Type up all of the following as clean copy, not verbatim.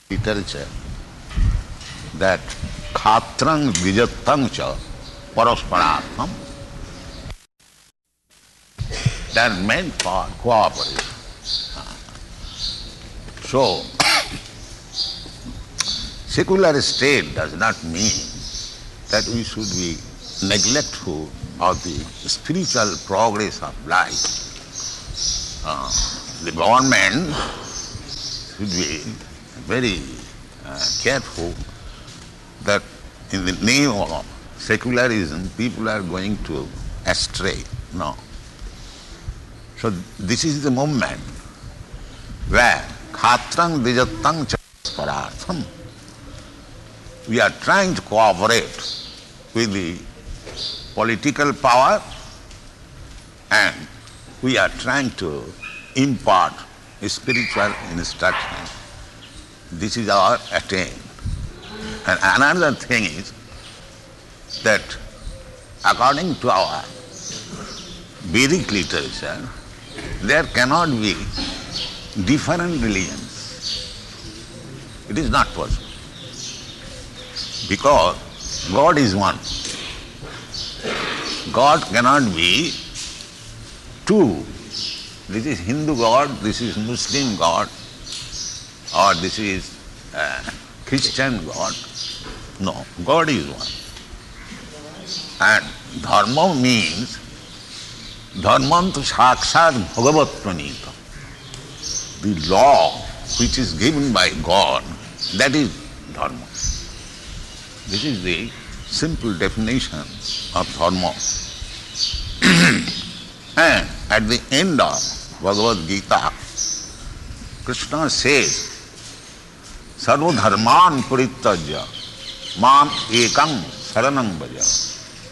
literature that khatrang vijattang cha parasparartham, they are meant for cooperation. So, secular state does not mean that we should be neglectful of the spiritual progress of life. The government should be very careful that in the name of secularism people are going to astray. No. So this is the moment where khatrang dijattang parartham, we are trying to cooperate with the political power and we are trying to impart spiritual instruction. This is our attempt. And another thing is that according to our Vedic literature, there cannot be different religions. It is not possible. Because God is one. God cannot be two. This is Hindu God, this is Muslim God, or this is Christian God. No, God is one. And dharma means dharmantu sakshat bhagavat pranita. The law which is given by God, that is dharma. This is the simple definition of dharma. And at the end of Bhagavad Gita, Krishna says, Sarva dharman parityajya mam ekam saranam bhaja.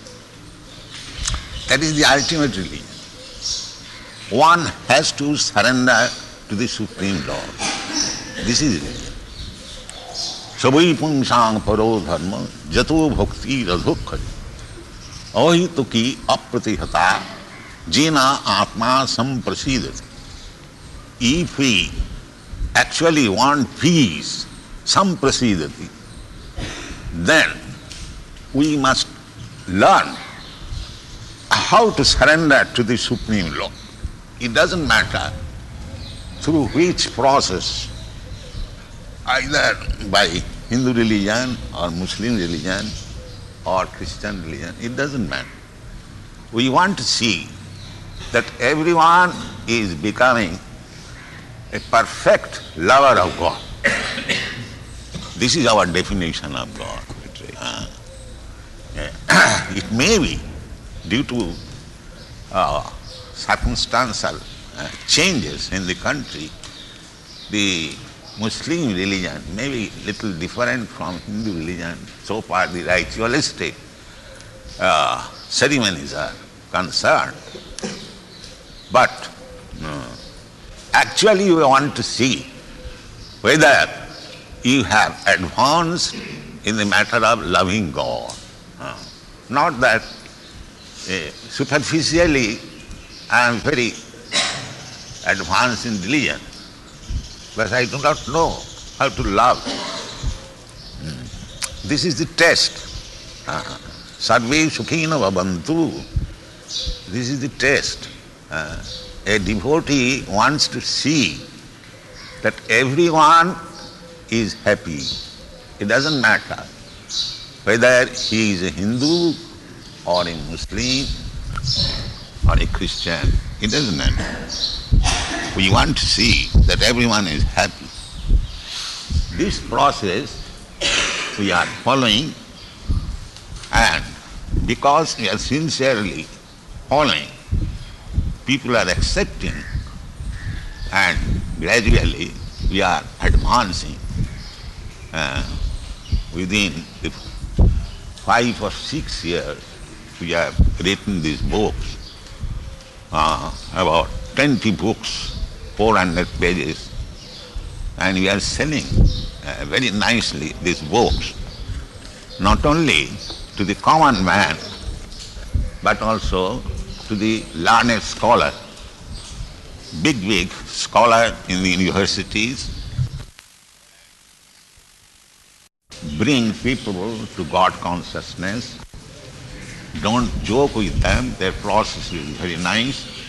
That is the ultimate religion. One has to surrender to the Supreme Lord. This is religion. Savai pungsang paro dharma jato bhakti radhukha ahituki apratihata jena atma samprasidati. If we actually want peace, samprasidati, then we must learn how to surrender to the Supreme Lord. It doesn't matter through which process, either by Hindu religion or Muslim religion or Christian religion, it doesn't matter. We want to see that everyone is becoming a perfect lover of God. This is our definition of God. It may be due to circumstantial changes in the country, the Muslim religion may be little different from Hindu religion so far the ritualistic ceremonies are concerned. But actually we want to see whether you have advanced in the matter of loving God. Not that superficially I am very advanced in religion, but I do not know how to love. This is the test. Sarve sukhina bhavantu. This is the test. A devotee wants to see that everyone is happy. It doesn't matter whether he is a Hindu or a Muslim or a Christian. It doesn't matter. We want to see that everyone is happy. This process we are following, and because we are sincerely following, people are accepting, and gradually we are advancing. Within the 5 or 6 years, we have written these books, about 20 books, 400 pages, and we are selling very nicely these books, not only to the common man, but also to the learned scholar, big scholar in the universities, bring people to God consciousness. Don't joke with them, their process is very nice.